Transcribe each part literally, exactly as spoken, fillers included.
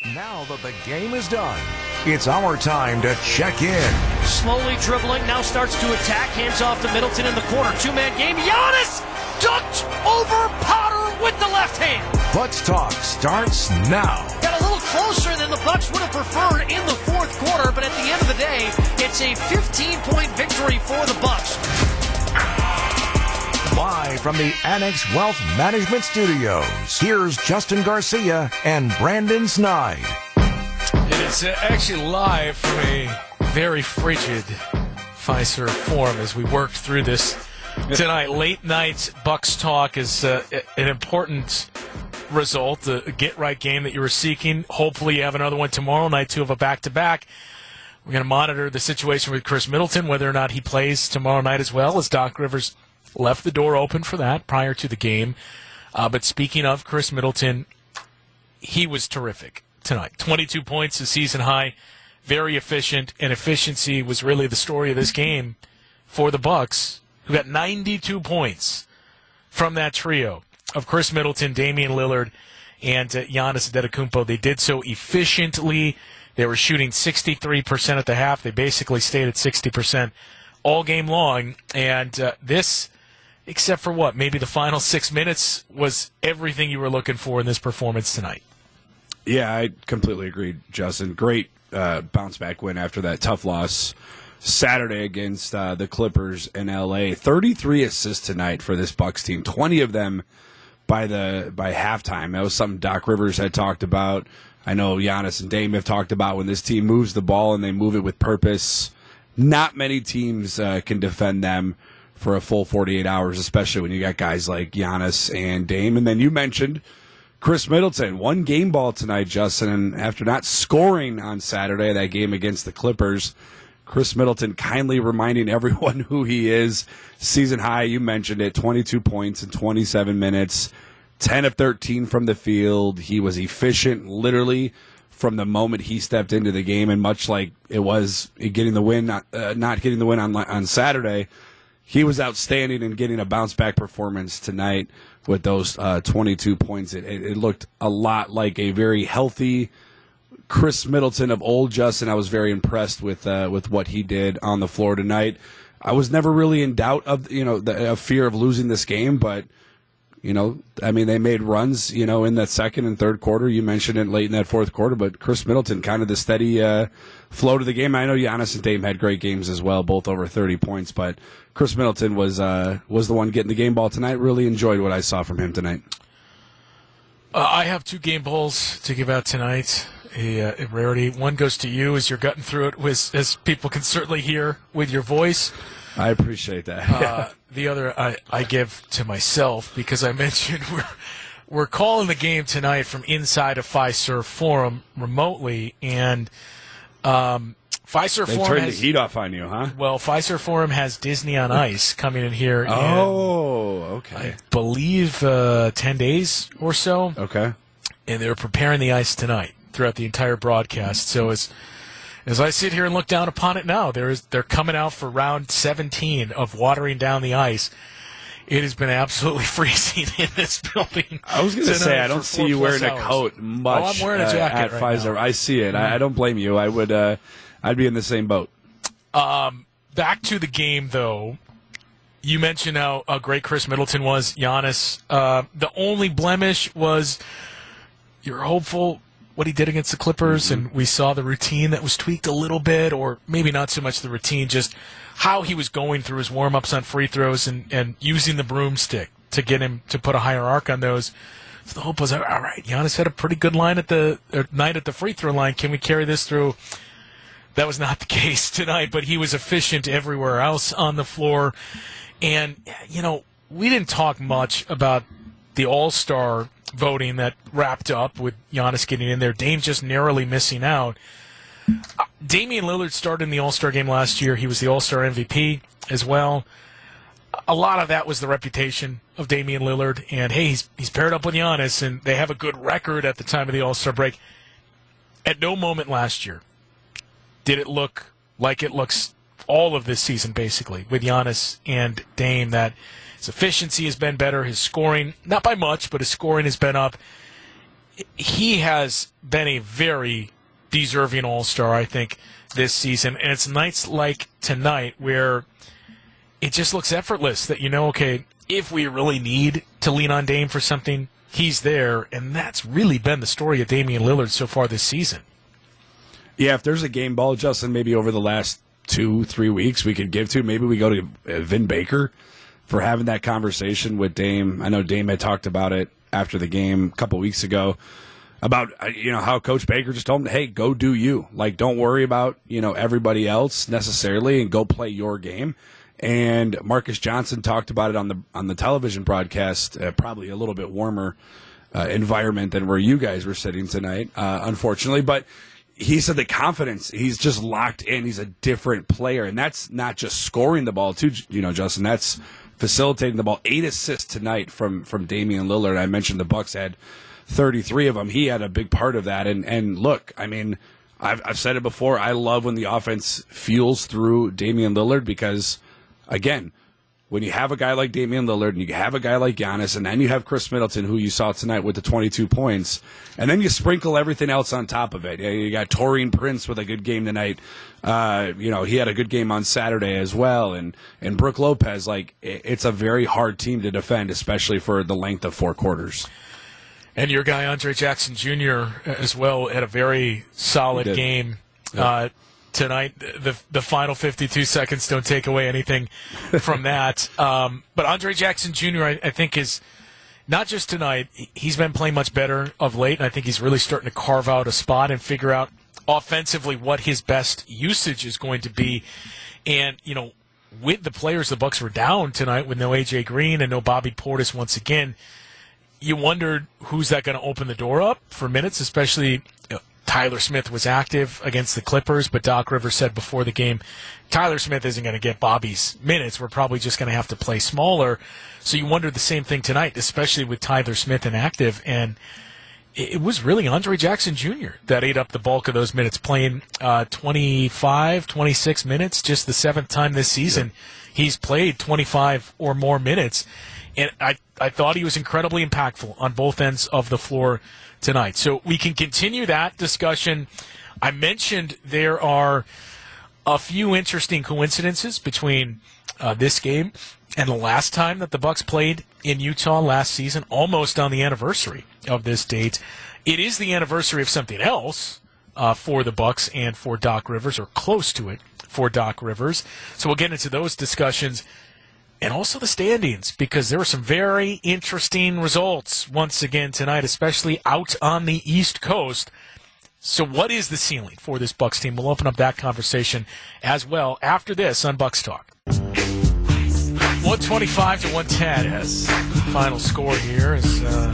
Now that the game is done, it's our time to check in. Slowly dribbling, now starts to attack, hands off to Middleton in the corner. Two-man game, Giannis dunked over Potter with the left hand. Bucks Talk starts now. Got a little closer than the Bucks would have preferred in the fourth quarter, but at the end of the day, it's a fifteen-point victory for the Bucks. Live from the Annex Wealth Management Studios, here's Justin Garcia and Brandon Snide. It is uh, actually live from a very frigid Fiserv Forum as we worked through this tonight. Late night Bucks Talk is uh, an important result, a get-right game that you were seeking. Hopefully you have another one tomorrow, night two of a back-to-back. We're going to monitor the situation with Chris Middleton, whether or not he plays tomorrow night as well, as Doc Rivers left the door open for that prior to the game. Uh, but speaking of Chris Middleton, he was terrific tonight. twenty-two points, a season high, very efficient, and efficiency was really the story of this game for the Bucks, who got ninety-two points from that trio of Chris Middleton, Damian Lillard, and uh, Giannis Antetokounmpo. They did so efficiently. They were shooting sixty-three percent at the half. They basically stayed at sixty percent all game long, and uh, this, except for what, maybe the final six minutes, was everything you were looking for in this performance tonight. Yeah, I completely agree, Justin. Great uh, bounce-back win after that tough loss Saturday against uh, the Clippers in L A. thirty-three assists tonight for this Bucks team, twenty of them by the by halftime. That was something Doc Rivers had talked about. I know Giannis and Dame have talked about when this team moves the ball and they move it with purpose. Not many teams uh, can defend them for a full forty-eight hours, especially when you got guys like Giannis and Dame. And then you mentioned Chris Middleton, one game ball tonight, Justin, and after not scoring on Saturday, that game against the Clippers, Chris Middleton kindly reminding everyone who he is. Season high, you mentioned it, twenty-two points in twenty-seven minutes, ten of thirteen from the field. He was efficient, literally, from the moment he stepped into the game, and much like it was getting the win, not, uh, not getting the win on on Saturday, he was outstanding in getting a bounce-back performance tonight with those uh, twenty-two points. It, it, it looked a lot like a very healthy Chris Middleton of old, Justin. I was very impressed with uh, with what he did on the floor tonight. I was never really in doubt of you know the of fear of losing this game, but you know, I mean, they made runs, you know, in that second and third quarter. You mentioned it late in that fourth quarter, but Chris Middleton, kind of the steady uh, flow to the game. I know Giannis and Dame had great games as well, both over thirty points, but Chris Middleton was uh, was the one getting the game ball tonight. Really enjoyed what I saw from him tonight. Uh, I have two game balls to give out tonight, a, uh, a rarity. One goes to you as you're gutting through it, with, as people can certainly hear with your voice. I appreciate that. uh, the other I, I give to myself because I mentioned we're we're calling the game tonight from inside a Fiserv Forum remotely, and um, Fiserv they Forum turned has, the heat off on you, huh? Well, Fiserv Forum has Disney on Ice coming in here. In, oh, okay. I believe uh, ten days or so. Okay. And they're preparing the ice tonight throughout the entire broadcast. So as As I sit here and look down upon it now, there is, they're coming out for round seventeen of watering down the ice. It has been absolutely freezing in this building. I was going to say, I don't see you wearing hours. a coat much. Oh, I'm wearing a jacket uh, at right Fiserv. now. I see it. Mm-hmm. I, I don't blame you. I would. Uh, I'd be in the same boat. Um, back to the game, though. You mentioned how, how great Chris Middleton was. Giannis. Uh, the only blemish was you're hopeful what he did against the Clippers, mm-hmm. and we saw the routine that was tweaked a little bit, or maybe not so much the routine, just how he was going through his warm-ups on free throws and, and using the broomstick to get him to put a higher arc on those. So the hope was, all right, Giannis had a pretty good line at the or night at the free throw line. Can we carry this through? That was not the case tonight, but he was efficient everywhere else on the floor. And, you know, we didn't talk much about the All-Star voting that wrapped up with Giannis getting in there. Dame just narrowly missing out. Uh, Damian Lillard started in the All-Star game last year. He was the All-Star M V P as well. A lot of that was the reputation of Damian Lillard. And, hey, he's, he's paired up with Giannis, and they have a good record at the time of the All-Star break. At no moment last year did it look like it looks all of this season, basically, with Giannis and Dame, that his efficiency has been better, his scoring, not by much, but his scoring has been up. he has been a very deserving all-star, I think, this season. And it's nights like tonight where it just looks effortless that, you know, okay, if we really need to lean on Dame for something, he's there. And that's really been the story of Damian Lillard so far this season. Yeah, if there's a game ball, Justin, maybe over the last two, three weeks we could give to, maybe we go to uh, Vin Baker for having that conversation with Dame. I know Dame had talked about it after the game a couple weeks ago about, uh, you know, how Coach Baker just told him, hey, go do you. Like, don't worry about, you know, everybody else necessarily and go play your game. And Marcus Johnson talked about it on the on the television broadcast, uh, probably a little bit warmer uh, environment than where you guys were sitting tonight, uh, unfortunately. But he said the confidence, he's just locked in. He's a different player. And that's not just scoring the ball, too, you know, Justin. That's facilitating the ball. Eight assists tonight from, from Damian Lillard. I mentioned the Bucks had thirty-three of them. He had a big part of that. And, and look, I mean, I've, I've said it before. I love when the offense fuels through Damian Lillard because, again, when you have a guy like Damian Lillard and you have a guy like Giannis and then you have Chris Middleton, who you saw tonight with the twenty-two points, and then you sprinkle everything else on top of it. You got Taurean Prince with a good game tonight. Uh, you know, he had a good game on Saturday as well. And, and Brook Lopez, like, it's a very hard team to defend, especially for the length of four quarters. And your guy, Andre Jackson Junior, as well, had a very solid game. Yep. Uh, Tonight, the the final fifty-two seconds don't take away anything from that. Um, but Andre Jackson Junior, I, I think, is not just tonight. He's been playing much better of late, and I think he's really starting to carve out a spot and figure out offensively what his best usage is going to be. And, you know, with the players the Bucks were down tonight with no A J Green and no Bobby Portis once again, you wondered who's that going to open the door up for minutes, especially you know, Tyler Smith was active against the Clippers, but Doc Rivers said before the game, Tyler Smith isn't going to get Bobby's minutes. We're probably just going to have to play smaller. So you wondered the same thing tonight, especially with Tyler Smith inactive. And it was really Andre Jackson Junior that ate up the bulk of those minutes, playing uh, twenty-five, twenty-six minutes, just the seventh time this season. Yeah. He's played twenty-five or more minutes. And I, I thought he was incredibly impactful on both ends of the floor tonight. So we can continue that discussion. I mentioned there are a few interesting coincidences between uh, this game and the last time that the Bucks played in Utah last season, almost on the anniversary of this date. It is the anniversary of something else uh, for the Bucks and for Doc Rivers, or close to it for Doc Rivers. So we'll get into those discussions. And also the standings, because there were some very interesting results once again tonight, especially out on the East Coast. So what is the ceiling for this Bucks team? We'll open up that conversation as well after this on Bucks Talk. one twenty-five to one ten. Yes. Final score here is uh,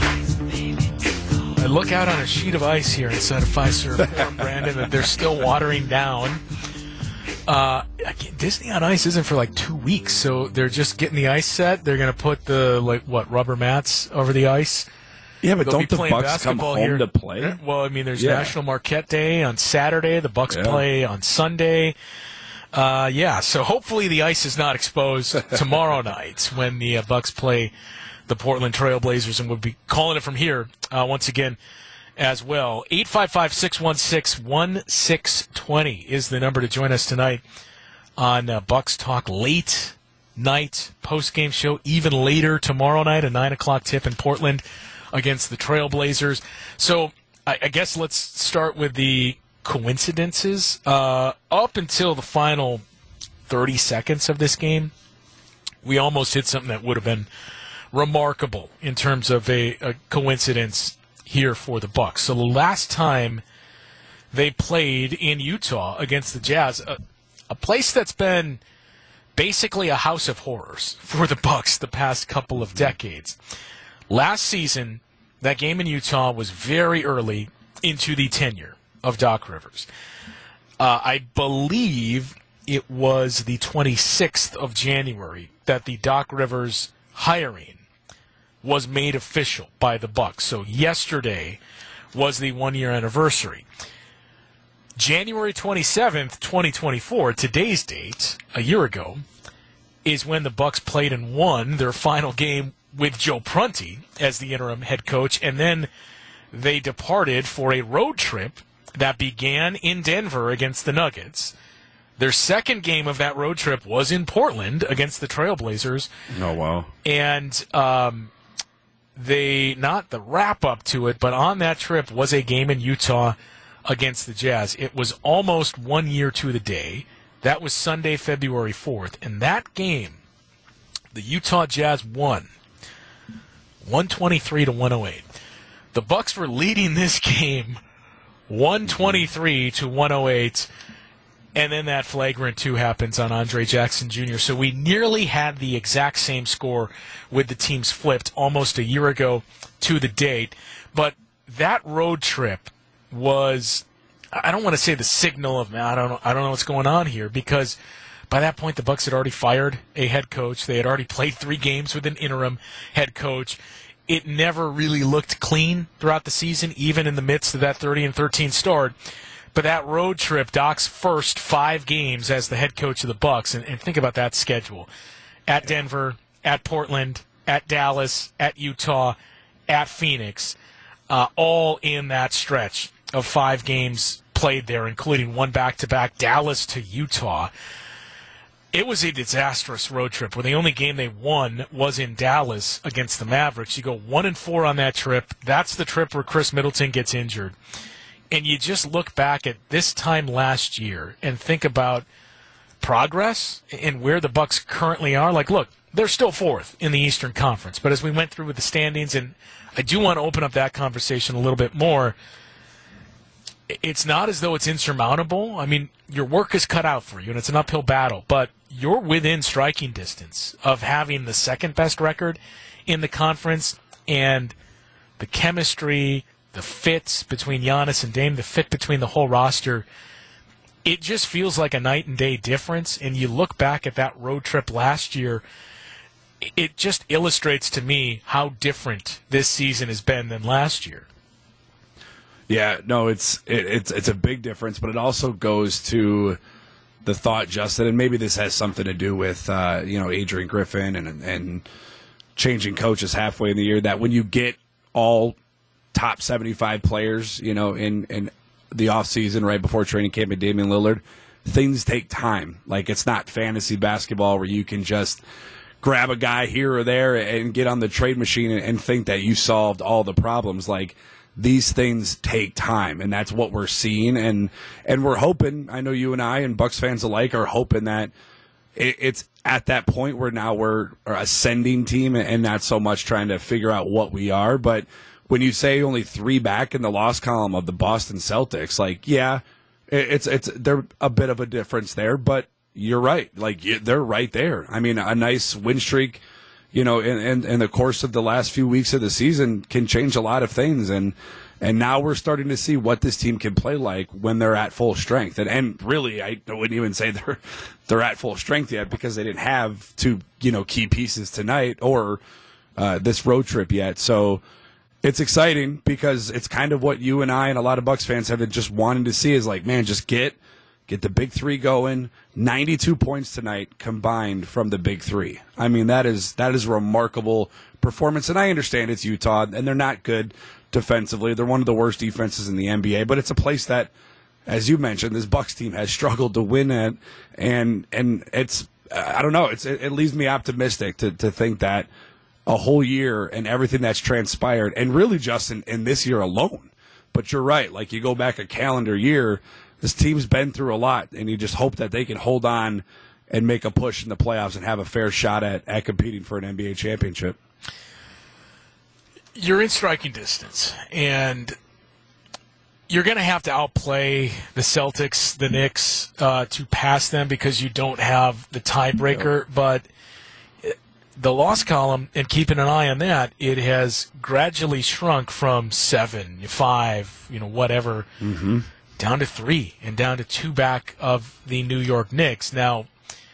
I look out on a sheet of ice here inside of Fiserv Forum, Brandon, that they're still watering down. Uh, Disney on Ice isn't for like two weeks, so they're just getting the ice set. They're going to put the, like, what, rubber mats over the ice. Yeah, but They'll don't the Bucks come home here. to play? Well, I mean, there's yeah. National Marquette Day on Saturday. The Bucks yeah. play on Sunday. Uh, yeah, so hopefully the ice is not exposed tomorrow night when the uh, Bucks play the Portland Trail Blazers, and we'll be calling it from here uh, once again as well. eight five five, six one six, one six two zero is the number to join us tonight on uh, Bucks Talk late night post-game show, even later tomorrow night, a nine o'clock tip in Portland against the Trail Blazers. So I, I guess let's start with the coincidences. Uh, up until the final thirty seconds of this game, we almost hit something that would have been remarkable in terms of a, a coincidence here for the Bucks. So the last time they played in Utah against the Jazz, a, a place that's been basically a house of horrors for the Bucks the past couple of decades. Last season, that game in Utah was very early into the tenure of Doc Rivers. Uh, I believe it was the twenty-sixth of January that the Doc Rivers hiring was made official by the Bucks. So yesterday was the one-year anniversary. January twenty-seventh, twenty twenty-four, today's date, a year ago, is when the Bucks played and won their final game with Joe Prunty as the interim head coach. And then they departed for a road trip that began in Denver against the Nuggets. Their second game of that road trip was in Portland against the Trailblazers. Oh, wow. And um, they, not the wrap-up to it, but on that trip was a game in Utah against the Jazz. It was almost one year to the day. That was Sunday, February fourth. And that game, the Utah Jazz won one twenty-three to one oh eight. The Bucks were leading this game one twenty-three to one oh eight. And then that flagrant two happens on Andre Jackson Junior So we nearly had the exact same score with the teams flipped almost a year ago to the date. But that road trip was, I don't want to say the signal of, I don't know, I don't know what's going on here, because by that point the Bucks had already fired a head coach. They had already played three games with an interim head coach. It never really looked clean throughout the season, even in the midst of that thirty and thirteen start. But that road trip, Doc's first five games as the head coach of the Bucks, and, and think about that schedule: at Denver, at Portland, at Dallas, at Utah, at Phoenix, uh, all in that stretch of five games played there, including one back-to-back, Dallas to Utah. It was a disastrous road trip where the only game they won was in Dallas against the Mavericks. You go one and four on that trip. That's the trip where Chris Middleton gets injured. And you just look back at this time last year and think about progress and where the Bucks currently are. Like, look, they're still fourth in the Eastern Conference. But as we went through with the standings, and I do want to open up that conversation a little bit more, it's not as though it's insurmountable. I mean, your work is cut out for you, and it's an uphill battle. But you're within striking distance of having the second-best record in the conference, and the chemistry, the fits between Giannis and Dame, the fit between the whole roster, it just feels like a night and day difference. And you look back at that road trip last year, it just illustrates to me how different this season has been than last year. Yeah, no, it's it, it's it's a big difference, but it also goes to the thought, Justin, and maybe this has something to do with uh, you know Adrian Griffin and and changing coaches halfway in the year, that when you get all top seventy-five players, you know, in, in the offseason right before training camp and Damian Lillard, things take time. Like, it's not fantasy basketball where you can just grab a guy here or there and get on the trade machine and, and think that you solved all the problems. Like, these things take time, and that's what we're seeing. And, and we're hoping, I know you and I and Bucks fans alike are hoping that it, it's at that point where now we're an ascending team and not so much trying to figure out what we are. But when you say only three back in the loss column of the Boston Celtics, like, yeah, it's it's they're a bit of a difference there, but you're right. Like, they're right there. I mean, a nice win streak, you know, in, in, in the course of the last few weeks of the season can change a lot of things. And and now we're starting to see what this team can play like when they're at full strength. And and really, I wouldn't even say they're they're at full strength yet, because they didn't have two, you know, key pieces tonight or uh, this road trip yet. So it's exciting, because it's kind of what you and I and a lot of Bucks fans have been just wanting to see, is like, man, just get get the big three going. ninety-two points tonight combined from the big three. I mean, that is that is a remarkable performance. And I understand it's Utah, and they're not good defensively. They're one of the worst defenses in the N B A, but it's a place that, as you mentioned, this Bucks team has struggled to win at. And and it's, I don't know, it's it, it leaves me optimistic to, to think that a whole year and everything that's transpired, and really, Justin, in this year alone. But you're right. Like, you go back a calendar year, this team's been through a lot, and you just hope that they can hold on and make a push in the playoffs and have a fair shot at, at competing for an N B A championship. You're in striking distance, and you're going to have to outplay the Celtics, the Knicks, uh, to pass them, because you don't have the tiebreaker. But the loss column, and keeping an eye on that, it has gradually shrunk from seven, five, you know, whatever, mm-hmm. down to three, and down to two back of the New York Knicks. Now,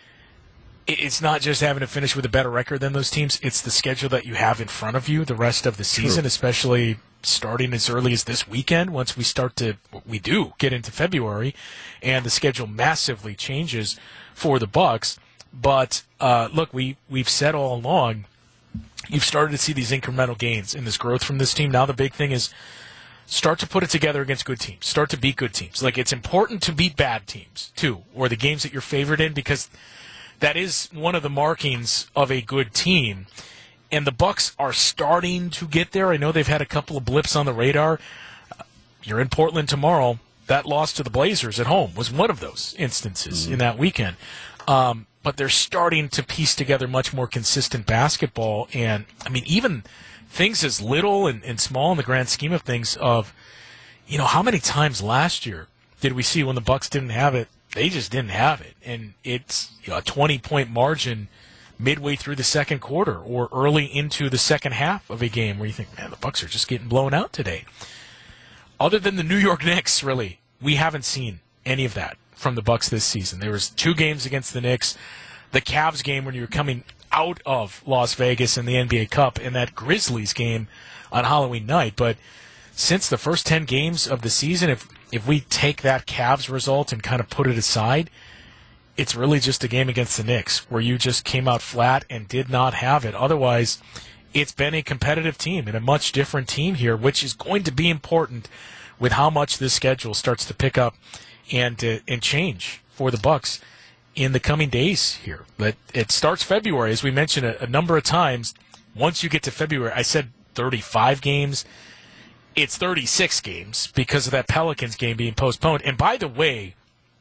it's not just having to finish with a better record than those teams. It's the schedule that you have in front of you the rest of the season, True. especially starting as early as this weekend. Once we start to, we do get into February, and the schedule massively changes for the Bucks. But uh, look, we we've said all along, you've started to see these incremental gains in this growth from this team. Now the big thing is, start to put it together against good teams. Start to beat good teams. Like, it's important to beat bad teams, too, or the games that you're favored in, because that is one of the markings of a good team. And the Bucks are starting to get there. I know they've had a couple of blips on the radar. Uh, you're in Portland tomorrow. That loss to the Blazers at home was one of those instances mm-hmm. in that weekend. Um, but they're starting to piece together much more consistent basketball. And, I mean, even things as little and, and small in the grand scheme of things of, you know, how many times last year did we see when the Bucks didn't have it, they just didn't have it. And it's, you know, a twenty-point margin midway through the second quarter or early into the second half of a game where you think, man, the Bucks are just getting blown out today. Other than the New York Knicks, really, we haven't seen any of that from the Bucks this season. There was two games against the Knicks, the Cavs game when you were coming out of Las Vegas in the N B A Cup, and that Grizzlies game on Halloween night. But since the first ten games of the season, if if we take that Cavs result and kind of put it aside, it's really just a game against the Knicks where you just came out flat and did not have it. Otherwise, it's been a competitive team and a much different team here, which is going to be important with how much this schedule starts to pick up and uh, and change for the Bucks in the coming days here. But it starts February, as we mentioned a, a number of times. Once you get to February, I said thirty-five games. It's thirty-six games because of that Pelicans game being postponed. And by the way,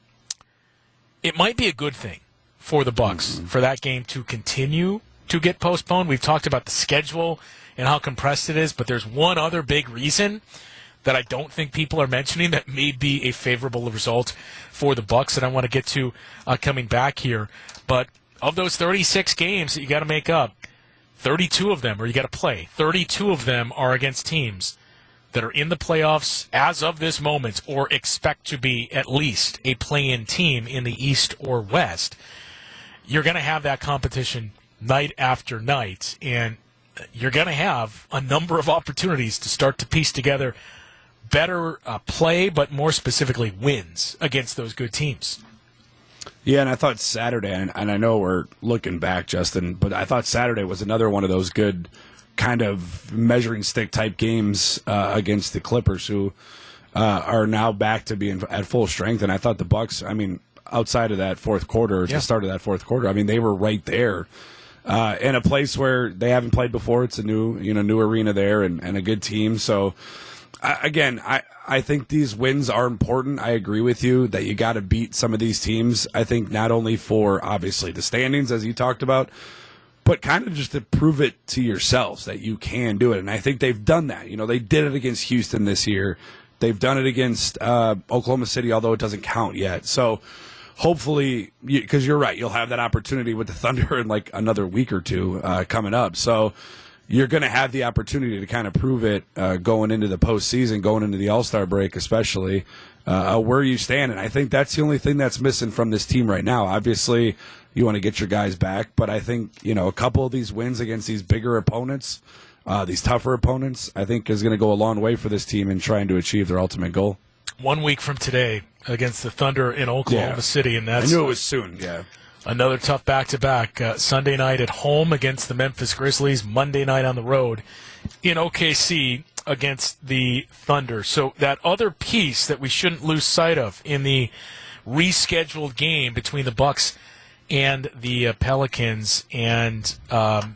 it might be a good thing for the Bucks mm-hmm. for that game to continue to get postponed. We've talked about the schedule and how compressed it is, but there's one other big reason that I don't think people are mentioning that may be a favorable result for the Bucks that I want to get to uh, coming back here. But of those thirty-six games that you got to make up, thirty-two of them, or you got to play, thirty-two of them are against teams that are in the playoffs as of this moment or expect to be at least a play-in team in the East or West. You're going to have that competition night after night, and you're going to have a number of opportunities to start to piece together better uh, play, but more specifically wins against those good teams. Yeah, and I thought Saturday, and, and I know we're looking back, Justin, but I thought Saturday was another one of those good kind of measuring stick type games uh, against the Clippers, who uh, are now back to being at full strength. And I thought the Bucks, I mean, outside of that fourth quarter, yeah. the start of that fourth quarter, I mean, they were right there uh, in a place where they haven't played before. It's a new, you know, new arena there and, and a good team. So uh, again, I, I think these wins are important. I agree with you that you got to beat some of these teams. I think not only for obviously the standings, as you talked about, but kind of just to prove it to yourselves that you can do it. And I think they've done that. You know, they did it against Houston this year. They've done it against uh, Oklahoma City, although it doesn't count yet. So hopefully, because you, you're right, you'll have that opportunity with the Thunder in like another week or two uh, coming up. So you're going to have the opportunity to kind of prove it uh, going into the postseason, going into the All-Star break especially, uh, where you stand. And I think that's the only thing that's missing from this team right now. Obviously, you want to get your guys back, but I think, you know, a couple of these wins against these bigger opponents, uh, these tougher opponents, I think is going to go a long way for this team in trying to achieve their ultimate goal. One week from today against the Thunder in Oklahoma yeah. City, and that's I knew it was soon, yeah. Another tough back-to-back. Uh, Sunday night at home against the Memphis Grizzlies, Monday night on the road in O K C against the Thunder. So that other piece that we shouldn't lose sight of in the rescheduled game between the Bucks and the uh, Pelicans, and um,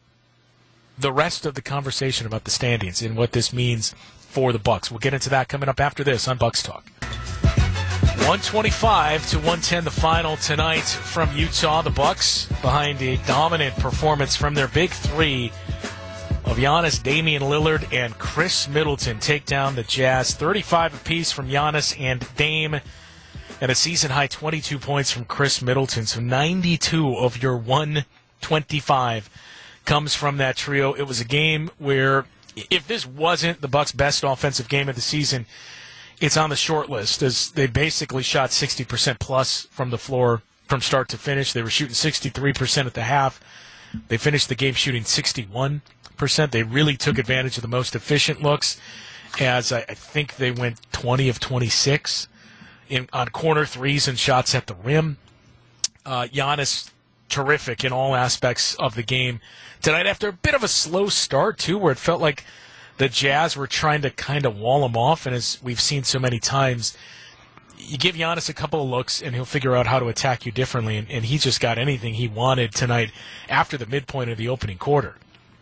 the rest of the conversation about the standings and what this means for the Bucks. We'll get into that coming up after this on Bucks Talk. one twenty-five to one ten the final tonight from Utah. The Bucks behind a dominant performance from their big three of Giannis, Damian Lillard, and Chris Middleton take down the Jazz. thirty-five apiece from Giannis and Dame, and a season-high twenty-two points from Chris Middleton. So ninety-two of your one twenty-five comes from that trio. It was a game where, if this wasn't the Bucks' best offensive game of the season, it's on the short list, as they basically shot sixty percent plus from the floor from start to finish. They were shooting sixty-three percent at the half. They finished the game shooting sixty-one percent. They really took advantage of the most efficient looks, as I, I think they went twenty of twenty-six in, on corner threes and shots at the rim. Uh, Giannis, terrific in all aspects of the game tonight, after a bit of a slow start, too, where it felt like the Jazz were trying to kind of wall him off, and as we've seen so many times, you give Giannis a couple of looks, and he'll figure out how to attack you differently, and, and he just got anything he wanted tonight after the midpoint of the opening quarter.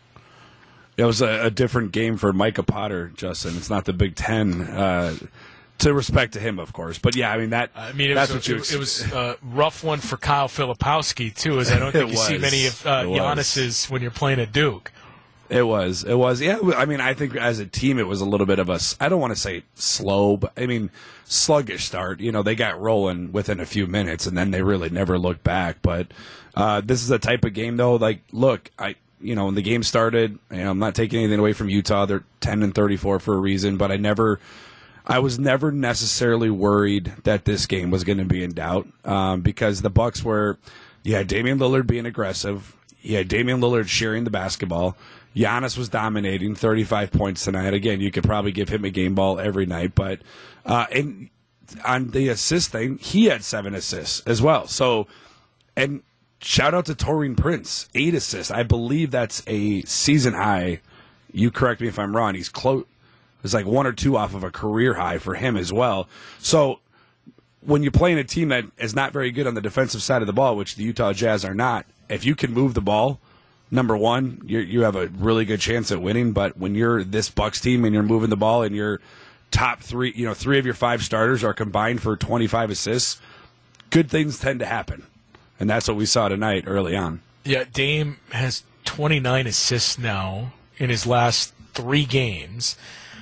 It was a, a different game for Micah Potter, Justin. It's not the Big Ten. Uh, to respect to him, of course. But, yeah, I mean, that. I mean, it that's was, what you it, it was a rough one for Kyle Filipowski, too, as I don't think you was. see many of uh, Giannis's when you're playing at Duke. It was. It was. Yeah, I mean, I think as a team it was a little bit of a, I don't want to say slow, but, I mean, sluggish start. You know, they got rolling within a few minutes, and then they really never looked back. But uh, this is a type of game, though, like, look, I, you know, when the game started, you know, I'm not taking anything away from Utah. They're ten and thirty-four for a reason, but I never, I was never necessarily worried that this game was going to be in doubt um, because the Bucks were, you had Damian Lillard being aggressive, you had Damian Lillard sharing the basketball. Giannis was dominating, thirty-five points tonight. Again, you could probably give him a game ball every night, but uh, and on the assist thing, he had seven assists as well. So, and shout out to Taurean Prince, eight assists. I believe that's a season high. You correct me if I'm wrong. He's close. It's like one or two off of a career high for him as well. So, when you're playing a team that is not very good on the defensive side of the ball, which the Utah Jazz are not, if you can move the ball, number one, you you have a really good chance at winning. But when you're this Bucks team and you're moving the ball and your top three, you know, three of your five starters are combined for twenty-five assists, good things tend to happen. And that's what we saw tonight early on. Yeah, Dame has twenty-nine assists now in his last three games.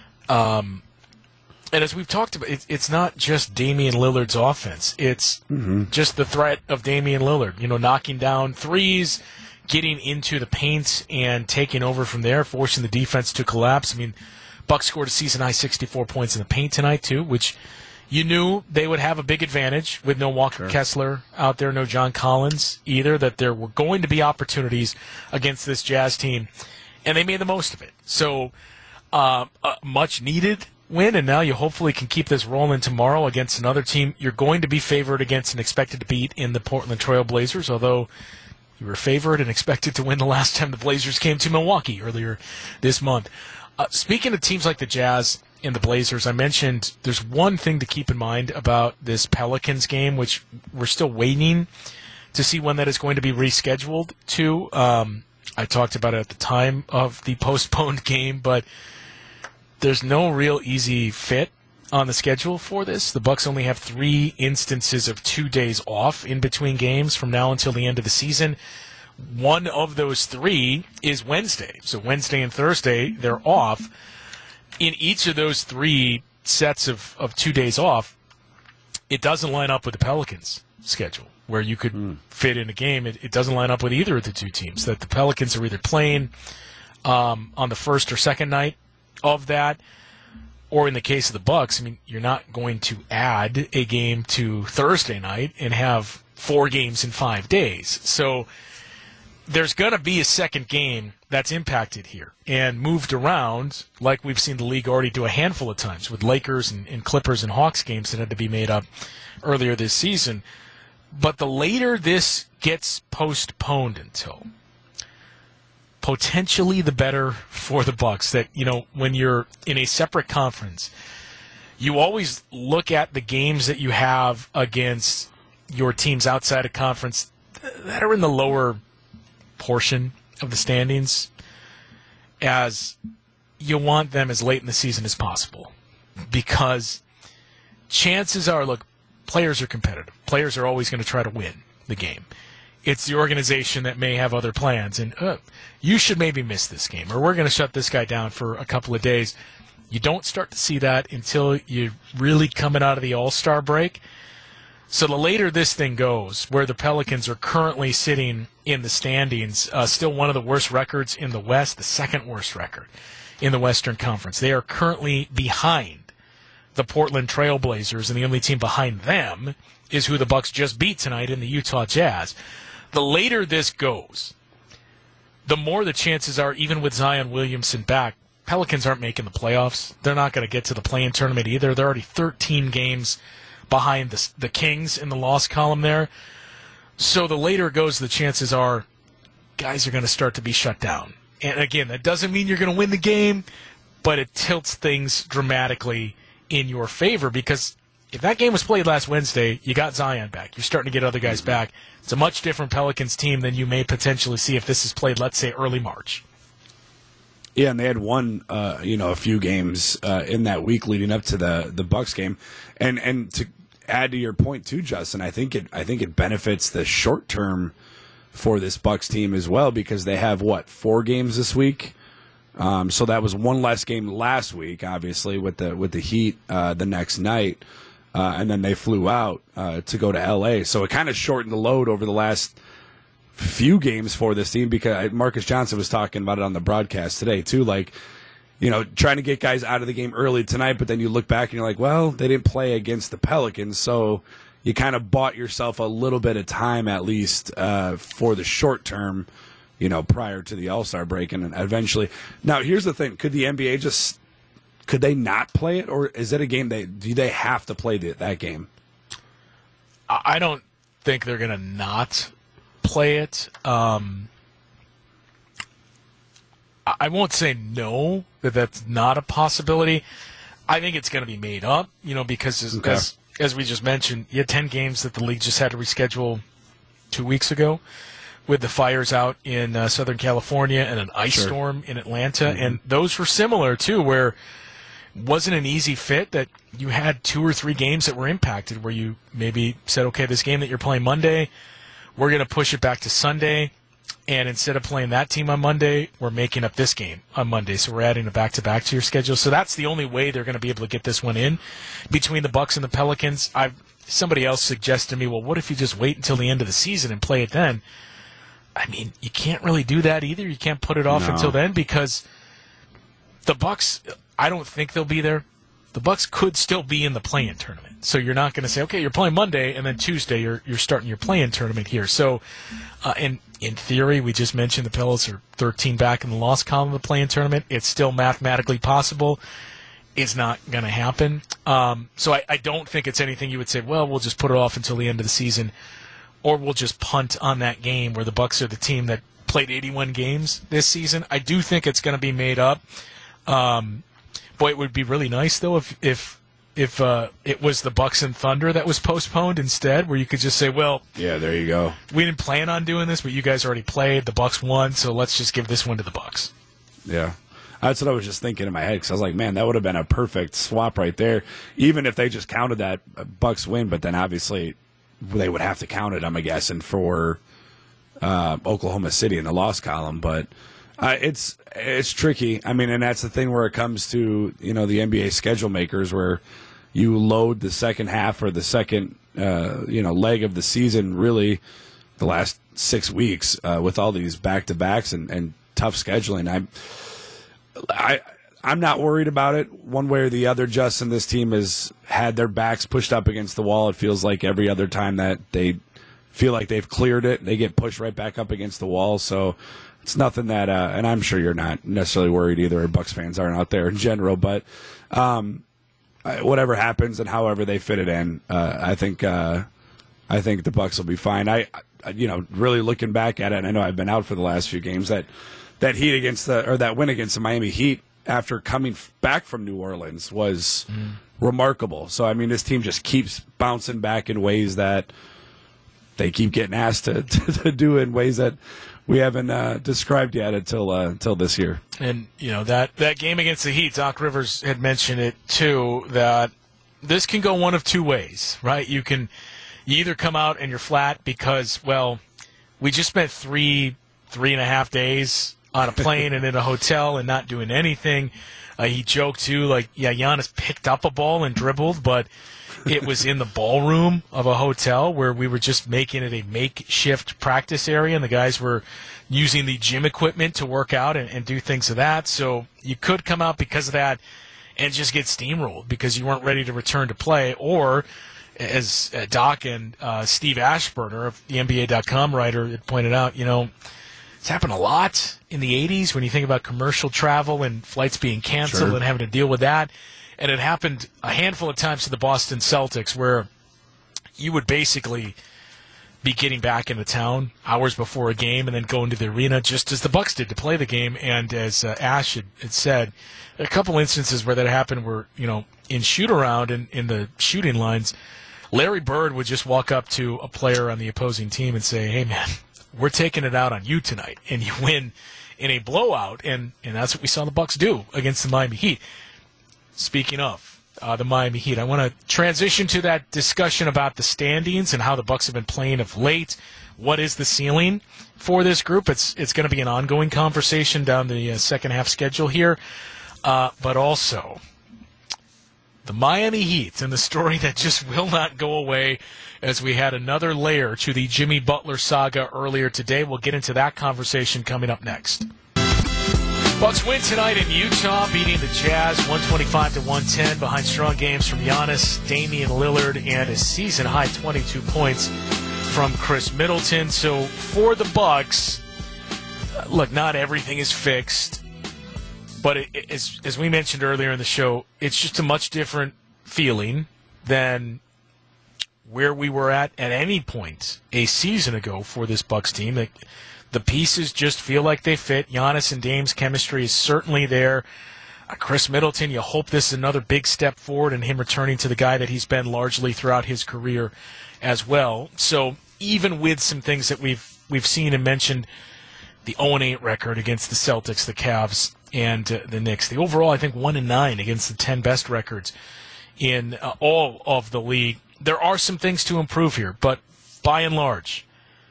Um, and as we've talked about, it, it's not just Damian Lillard's offense. It's mm-hmm. just the threat of Damian Lillard, you know, knocking down threes, getting into the paint and taking over from there, forcing the defense to collapse. I mean, Bucks scored a season-high sixty-four points in the paint tonight, too, which you knew they would have a big advantage with no Walker sure. Kessler out there, no John Collins either, that there were going to be opportunities against this Jazz team, and they made the most of it. So, uh, a much-needed win, and now you hopefully can keep this rolling tomorrow against another team you're going to be favored against and expected to beat in the Portland Trail Blazers, although you were favored and expected to win the last time the Blazers came to Milwaukee earlier this month. Uh, speaking of teams like the Jazz and the Blazers, I mentioned there's one thing to keep in mind about this Pelicans game, which we're still waiting to see when that is going to be rescheduled to. Um, I talked about it at the time of the postponed game, but there's no real easy fit on the schedule for this. The Bucks only have three instances of two days off in between games from now until the end of the season. One of those three is Wednesday. So Wednesday and Thursday, they're off. In each of those three sets of, of two days off, it doesn't line up with the Pelicans' schedule, where you could mm. fit in a game. It, it doesn't line up with either of the two teams. That the Pelicans are either playing um, on the first or second night of that, or in the case of the Bucks, I mean, you're not going to add a game to Thursday night and have four games in five days. So there's going to be a second game that's impacted here and moved around, like we've seen the league already do a handful of times with Lakers and, and Clippers and Hawks games that had to be made up earlier this season. But the later this gets postponed until, potentially the better for the Bucks. That, you know, when you're in a separate conference, you always look at the games that you have against your teams outside of conference that are in the lower portion of the standings, as you want them as late in the season as possible, because chances are, look, players are competitive. Players are always going to try to win the game. It's the organization that may have other plans, and uh, you should maybe miss this game, or we're going to shut this guy down for a couple of days. You don't start to see that until you're really coming out of the All-Star break. So the later this thing goes, where the Pelicans are currently sitting in the standings, uh, still one of the worst records in the West, the second worst record in the Western Conference. They are currently behind the Portland Trail Blazers, and the only team behind them is who the Bucks just beat tonight in the Utah Jazz. The later this goes, the more the chances are, even with Zion Williamson back, Pelicans aren't making the playoffs. They're not going to get to the play-in tournament either. They're already thirteen games behind the, the Kings in the loss column there. So the later it goes, the chances are guys are going to start to be shut down. And again, that doesn't mean you're going to win the game, but it tilts things dramatically in your favor because if that game was played last Wednesday, you got Zion back. You're starting to get other guys back. It's a much different Pelicans team than you may potentially see if this is played, let's say, early March. Yeah, and they had won, uh, you know, a few games uh, in that week leading up to the the Bucks game, and and to add to your point too, Justin, I think it I think it benefits the short term for this Bucks team as well because they have what four games this week. Um, so that was one less game last week, obviously with the with the Heat uh, the next night, uh, and then they flew out uh, to go to L A. So it kind of shortened the load over the last few games for this team because Marcus Johnson was talking about it on the broadcast today too, like, you know, trying to get guys out of the game early tonight, but then you look back and you're like, well, they didn't play against the Pelicans, so you kind of bought yourself a little bit of time at least uh, for the short term, you know, prior to the All-Star break and eventually. Now, here's the thing. Could the N B A just, could they not play it, or is it a game they, do they have to play the, that game? I don't think they're going to not play it. Um, I won't say no, that that's not a possibility. I think it's going to be made up, you know, because as, okay. as as we just mentioned, you had ten games that the league just had to reschedule two weeks ago with the fires out in uh, Southern California and an ice sure. storm in Atlanta. Mm-hmm. And those were similar, too, where it wasn't an easy fit that you had two or three games that were impacted where you maybe said, okay, this game that you're playing Monday, we're going to push it back to Sunday, and instead of playing that team on Monday, we're making up this game on Monday. So we're adding a back-to-back to your schedule. So that's the only way they're going to be able to get this one in between the Bucks and the Pelicans. I somebody else suggested to me, well, what if you just wait until the end of the season and play it then? I mean, you can't really do that either. You can't put it off No. until then because the Bucks, I don't think they'll be there. The Bucks could still be in the play-in tournament. So you're not going to say, okay, you're playing Monday, and then Tuesday you're you're starting your play-in tournament here. So uh, in, in theory, we just mentioned the Pelicans are thirteen back in the loss column of the play-in tournament. It's still mathematically possible. It's not going to happen. Um, so I, I don't think it's anything you would say, well, we'll just put it off until the end of the season, or we'll just punt on that game where the Bucks are the team that played eighty-one games this season. I do think it's going to be made up. Um Boy, it would be really nice though if if if uh, it was the Bucks and Thunder that was postponed instead, where you could just say, "Well, yeah, there you go. We didn't plan on doing this, but you guys already played. The Bucks won, so let's just give this one to the Bucks." Yeah, that's what I was just thinking in my head because I was like, "Man, that would have been a perfect swap right there." Even if they just counted that Bucks win, but then obviously they would have to count it. I'm guessing for uh, Oklahoma City in the loss column, but. Uh, it's it's tricky. I mean, and that's the thing where it comes to, you know, the N B A schedule makers where you load the second half or the second, uh, you know, leg of the season, really the last six weeks uh, with all these back-to-backs and, and tough scheduling. I, I, I'm not worried about it one way or the other, Justin. This team has had their backs pushed up against the wall. It feels like every other time that they feel like they've cleared it, they get pushed right back up against the wall. So it's nothing that, uh, and I'm sure you're not necessarily worried either, or Bucks fans aren't out there in general, but um, whatever happens and however they fit it in, uh, I think uh, I think the Bucks will be fine. I, I, you know, really looking back at it, and I know I've been out for the last few games, that that heat against the, or that win against the Miami Heat after coming back from New Orleans was mm. remarkable. So, I mean, this team just keeps bouncing back in ways that they keep getting asked to, to, to do in ways that we haven't uh, described yet until uh, until this year. And, you know, that, that game against the Heat, Doc Rivers had mentioned it, too, that this can go one of two ways, right? You can you either come out and you're flat because, well, we just spent three, three and a half days on a plane and in a hotel and not doing anything. Uh, he joked, too, like, yeah, Giannis picked up a ball and dribbled, but it was in the ballroom of a hotel where we were just making it a makeshift practice area, and the guys were using the gym equipment to work out and, and do things of that. So you could come out because of that and just get steamrolled because you weren't ready to return to play. Or, as uh, Doc and uh, Steve Ashburner of the N B A dot com writer had pointed out, you know, it's happened a lot in the eighties when you think about commercial travel and flights being canceled Sure. and having to deal with that. And it happened a handful of times to the Boston Celtics where you would basically be getting back into town hours before a game and then go into the arena just as the Bucks did to play the game. And as uh, Ash had, had said, a couple instances where that happened were, you know, in shoot-around and in the shooting lines, Larry Bird would just walk up to a player on the opposing team and say, hey, man, we're taking it out on you tonight. And you win in a blowout, and, and that's what we saw the Bucks do against the Miami Heat. Speaking of, Uh, the Miami Heat. I want to transition to that discussion about the standings and how the Bucks have been playing of late. What is the ceiling for this group? It's it's going to be an ongoing conversation down the uh, second half schedule here, uh, but also the Miami Heat and the story that just will not go away as we had another layer to the Jimmy Butler saga earlier today. We'll get into that conversation coming up next. Bucks win tonight in Utah, beating the Jazz one twenty-five to one ten behind strong games from Giannis, Damian Lillard, and a season-high twenty-two points from Chris Middleton. So for the Bucks, look, not everything is fixed, but it, it, as, as we mentioned earlier in the show, it's just a much different feeling than where we were at at any point a season ago for this Bucks team. It, The pieces just feel like they fit. Giannis and Dame's chemistry is certainly there. Uh, Chris Middleton, you hope this is another big step forward in him returning to the guy that he's been largely throughout his career as well. So even with some things that we've we've seen and mentioned, the oh and eight record against the Celtics, the Cavs, and uh, the Knicks, the overall, I think, one and nine against the ten best records in uh, all of the league. There are some things to improve here, but by and large,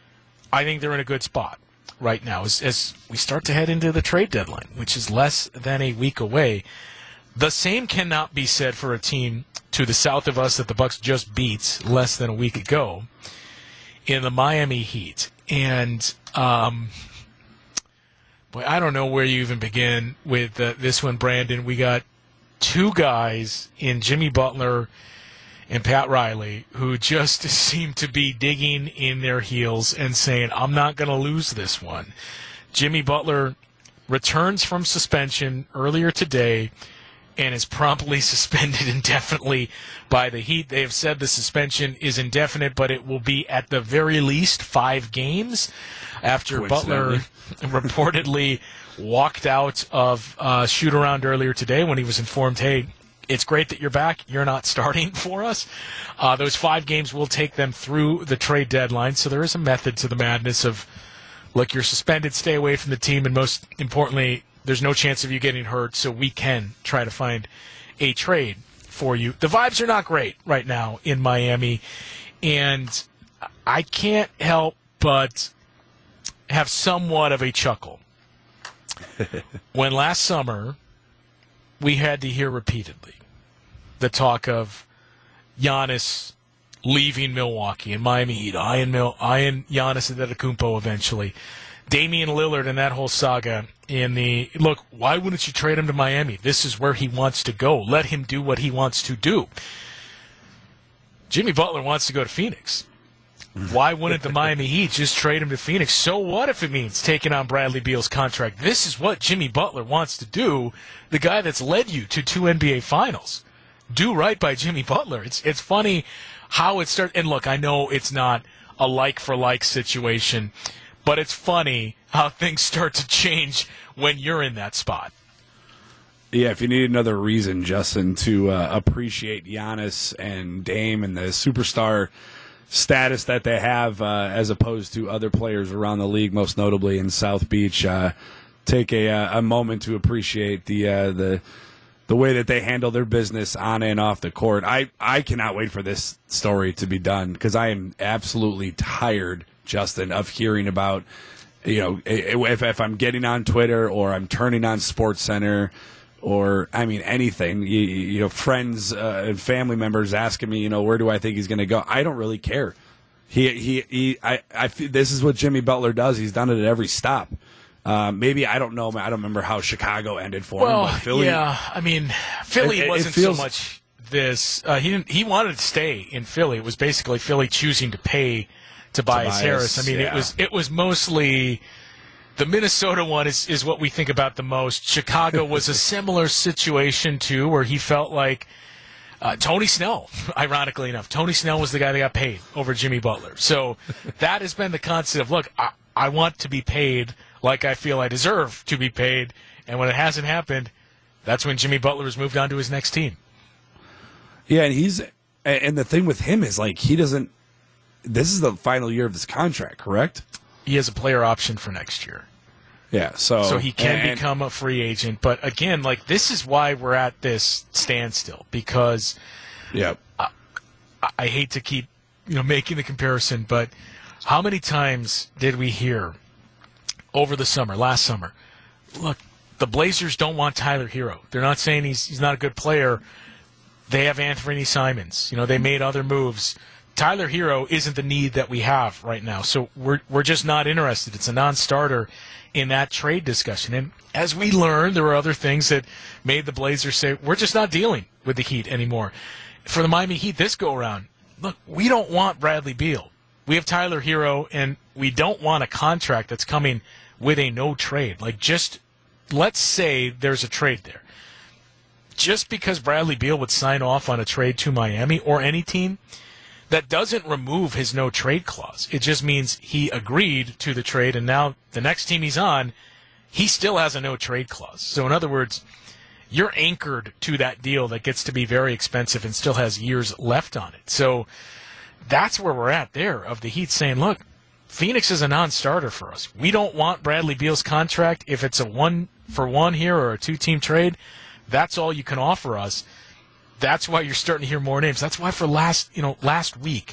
I think they're in a good spot right now as, as we start to head into the trade deadline, which is less than a week away. The same cannot be said for a team to the south of us that the Bucks just beat less than a week ago in the Miami Heat. And, um, boy, I don't know where you even begin with uh, this one, Brandon. We got two guys in Jimmy Butler and Pat Riley, who just seem to be digging in their heels and saying, I'm not going to lose this one. Jimmy Butler returns from suspension earlier today and is promptly suspended indefinitely by the Heat. They have said the suspension is indefinite, but it will be at the very least five games after Butler reportedly walked out of uh, shoot-around earlier today when he was informed, hey, it's great that you're back. You're not starting for us. Uh, those five games will take them through the trade deadline. So there is a method to the madness of, look, you're suspended, stay away from the team, and most importantly, there's no chance of you getting hurt, so we can try to find a trade for you. The vibes are not great right now in Miami, and I can't help but have somewhat of a chuckle. When last summer we had to hear repeatedly the talk of Giannis leaving Milwaukee and Miami Heat, eyeing, Mil- eyeing Giannis Antetokounmpo eventually, Damian Lillard and that whole saga in the, look, why wouldn't you trade him to Miami? This is where he wants to go. Let him do what he wants to do. Jimmy Butler wants to go to Phoenix. Why wouldn't the Miami Heat just trade him to Phoenix? So what if it means taking on Bradley Beal's contract? This is what Jimmy Butler wants to do, the guy that's led you to two N B A Finals. Do right by Jimmy Butler. It's it's funny how it starts. And look, I know it's not a like-for-like situation, but it's funny how things start to change when you're in that spot. Yeah, if you need another reason, Justin, to uh, appreciate Giannis and Dame and the superstar status that they have uh, as opposed to other players around the league, most notably in South Beach, uh, take a, a moment to appreciate the uh, the the way that they handle their business on and off the court. I, I cannot wait for this story to be done because I am absolutely tired, Justin, of hearing about, you know, if, if I'm getting on Twitter or I'm turning on SportsCenter or, I mean, anything, you, you know, friends uh, and family members asking me, you know, where do I think he's going to go? I don't really care. He, he, he, I, I feel this is what Jimmy Butler does. He's done it at every stop. Uh, maybe, I don't know, I don't remember how Chicago ended for well, him. But Philly, yeah, I mean, Philly it, it wasn't feels, so much this. Uh, he didn't. He wanted to stay in Philly. It was basically Philly choosing to pay Tobias, Tobias Harris. I mean, yeah. it was it was mostly the Minnesota one is, is what we think about the most. Chicago was a similar situation, too, where he felt like, Uh, Tony Snell, ironically enough, Tony Snell was the guy that got paid over Jimmy Butler. So that has been the concept of, look, I, I want to be paid like I feel I deserve to be paid. And when it hasn't happened, that's when Jimmy Butler has moved on to his next team. Yeah, and he's and the thing with him is, like, he doesn't – this is the final year of his contract, correct? He has a player option for next year. Yeah, so so he can and, become a free agent. But again, like, this is why we're at this standstill, because yeah, I, I hate to keep you know making the comparison, but how many times did we hear over the summer, last summer, look, the Blazers don't want Tyler Hero. They're not saying he's he's not a good player. They have Anthony Simons. You know, they made other moves. Tyler Hero isn't the need that we have right now, so we're we're just not interested. It's a non-starter in that trade discussion. And as we learned, there were other things that made the Blazers say, we're just not dealing with the Heat anymore. For the Miami Heat this go-around, look, we don't want Bradley Beal. We have Tyler Hero, and we don't want a contract that's coming with a no trade. Like, just let's say there's a trade there. Just because Bradley Beal would sign off on a trade to Miami or any team, that doesn't remove his no-trade clause. It just means he agreed to the trade, and now the next team he's on, he still has a no-trade clause. So in other words, you're anchored to that deal that gets to be very expensive and still has years left on it. So that's where we're at there, of the Heat saying, look, Phoenix is a non-starter for us. We don't want Bradley Beal's contract. If it's a one-for-one here or a two-team trade, that's all you can offer us. That's why you're starting to hear more names. That's why for last, you know, last week,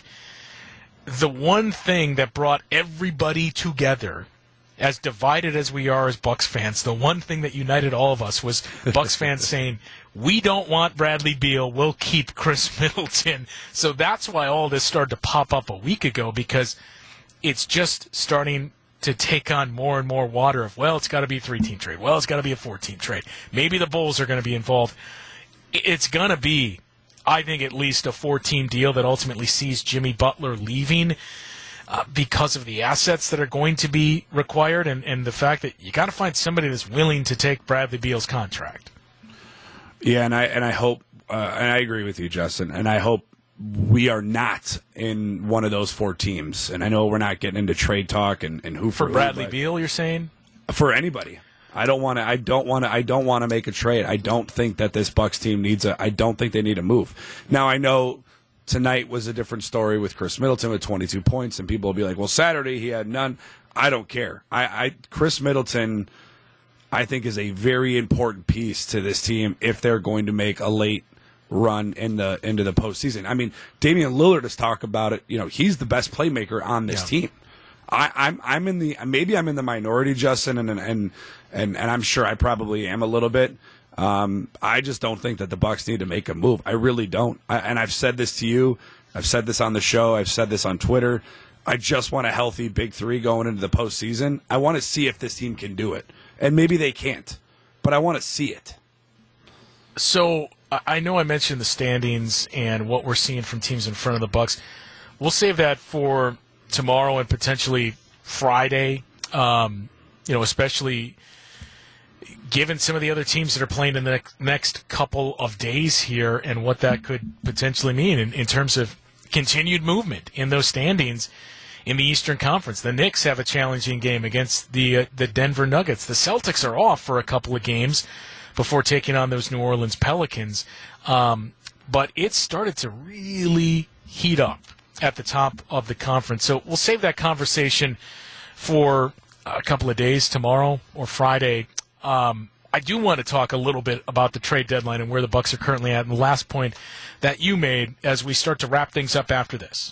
the one thing that brought everybody together, as divided as we are as Bucks fans, the one thing that united all of us was Bucks fans saying, we don't want Bradley Beal, we'll keep Chris Middleton. So that's why all this started to pop up a week ago, because it's just starting to take on more and more water of, well, it's got to be a three-team trade. Well, it's got to be a four-team trade. Maybe the Bulls are going to be involved. It's going to be, I think, at least a four-team deal that ultimately sees Jimmy Butler leaving uh, because of the assets that are going to be required and, and the fact that you got to find somebody that's willing to take Bradley Beal's contract. Yeah, and I and I hope, uh, and I agree with you, Justin, and I hope we are not in one of those four teams. And I know we're not getting into trade talk and, and who for, for Bradley who, Beal, you're saying? For anybody. I don't want to. I don't want to. I don't want to make a trade. I don't think that this Bucks team needs a. I don't think they need a move. Now I know tonight was a different story with Chris Middleton with twenty-two points, and people will be like, "Well, Saturday he had none." I don't care. I, I Chris Middleton, I think, is a very important piece to this team if they're going to make a late run in the into the postseason. I mean, Damian Lillard has talked about it. You know, he's the best playmaker on this yeah. team. I, I'm I'm in the maybe I'm in the minority, Justin, and and and and, and I'm sure I probably am a little bit. Um, I just don't think that the Bucks need to make a move. I really don't. I, and I've said this to you. I've said this on the show. I've said this on Twitter. I just want a healthy big three going into the postseason. I want to see if this team can do it, and maybe they can't, but I want to see it. So I know I mentioned the standings and what we're seeing from teams in front of the Bucks. We'll save that for tomorrow and potentially Friday, um, you know, especially given some of the other teams that are playing in the next couple of days here and what that could potentially mean in, in terms of continued movement in those standings in the Eastern Conference. The Knicks have a challenging game against the uh, the Denver Nuggets. The Celtics are off for a couple of games before taking on those New Orleans Pelicans. Um, but it started to really heat up at the top of the conference. So we'll save that conversation for a couple of days, tomorrow or Friday. Um, I do want to talk a little bit about the trade deadline and where the Bucks are currently at, and the last point that you made as we start to wrap things up after this.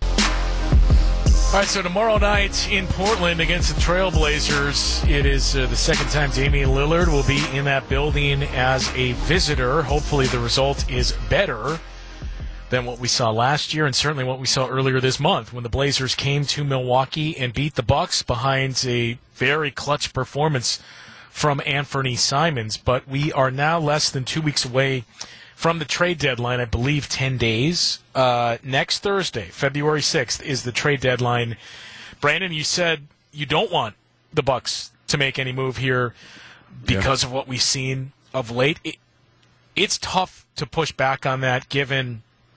All right, so tomorrow night in Portland against the Trailblazers, it is uh, the second time Damian Lillard will be in that building as a visitor. Hopefully the result is better than what we saw last year and certainly what we saw earlier this month when the Blazers came to Milwaukee and beat the Bucks behind a very clutch performance from Anthony Simons. But we are now less than two weeks away from the trade deadline, I believe ten days. Uh, next Thursday, February sixth, is the trade deadline. Brandon, you said you don't want the Bucks to make any move here because yeah. of what we've seen of late. It, it's tough to push back on that given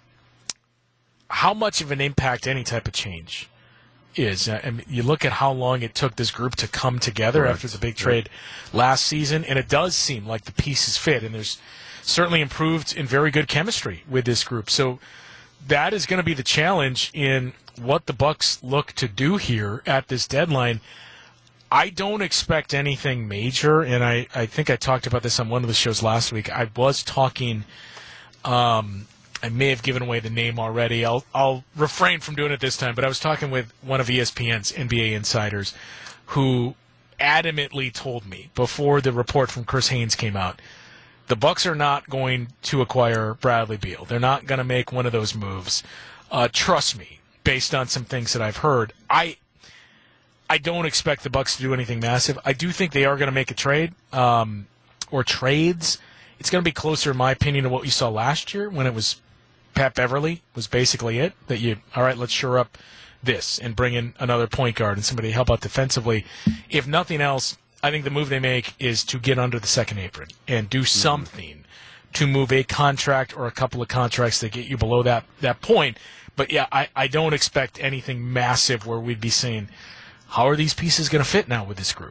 how much of an impact any type of change is. I mean, you look at how long it took this group to come together Correct. after the big trade last season, and it does seem like the pieces fit, and there's certainly improved in very good chemistry with this group. So that is going to be the challenge in what the Bucks look to do here at this deadline. I don't expect anything major, and I, I think I talked about this on one of the shows last week. I was talking um, – I may have given away the name already. I'll I'll refrain from doing it this time, but I was talking with one of E S P N's N B A insiders who adamantly told me before the report from Chris Haynes came out, the Bucks are not going to acquire Bradley Beal. They're not going to make one of those moves. Uh, trust me, based on some things that I've heard. I I don't expect the Bucks to do anything massive. I do think they are going to make a trade um, or trades. It's going to be closer, in my opinion, to what you saw last year when it was Pat Beverly was basically it. That you, all right, let's shore up this and bring in another point guard and somebody to help out defensively. If nothing else, I think the move they make is to get under the second apron and do something mm-hmm. to move a contract or a couple of contracts that get you below that, that point. But, yeah, I, I don't expect anything massive where we'd be saying, how are these pieces going to fit now with this group?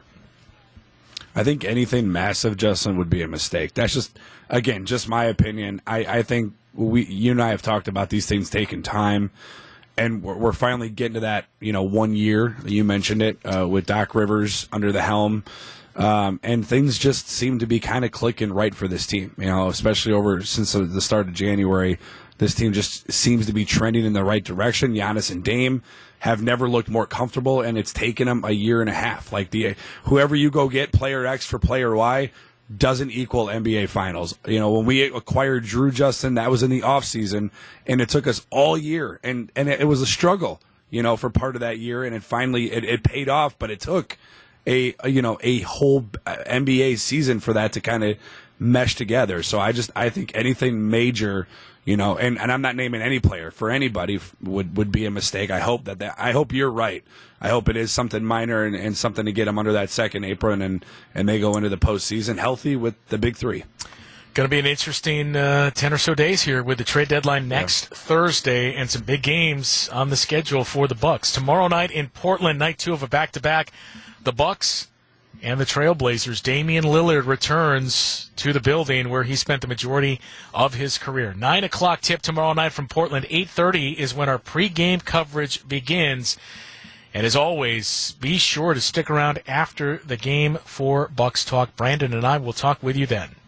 I think anything massive, Justin, would be a mistake. That's just, again, just my opinion. I, I think we, you and I have talked about these things taking time, and we're, we're finally getting to that, you know, one year. You mentioned it uh, with Doc Rivers under the helm, um, and things just seem to be kind of clicking right for this team. You know, especially over since the start of January, this team just seems to be trending in the right direction. Giannis and Dame have never looked more comfortable, and it's taken them a year and a half. Like the whoever you go get, player X for player Y, doesn't equal N B A Finals. You know, when we acquired Drew, Justin, that was in the offseason, and it took us all year, and, and it was a struggle, you know, for part of that year, and it finally it, it paid off, but it took a, a you know a whole N B A season for that to kind of mesh together. So I just I think anything major, you know, and, and I'm not naming any player for anybody would, would be a mistake. I hope that, that I hope you're right. I hope it is something minor and, and something to get them under that second apron and, and they go into the postseason healthy with the big three. Going to be an interesting uh, ten or so days here with the trade deadline next yeah. Thursday and some big games on the schedule for the Bucks. Tomorrow night in Portland, night two of a back-to-back. The Bucks and the Trailblazers. Damian Lillard returns to the building where he spent the majority of his career. nine o'clock tip tomorrow night from Portland. eight thirty is when our pregame coverage begins. And as always, be sure to stick around after the game for Bucks Talk. Brandon and I will talk with you then.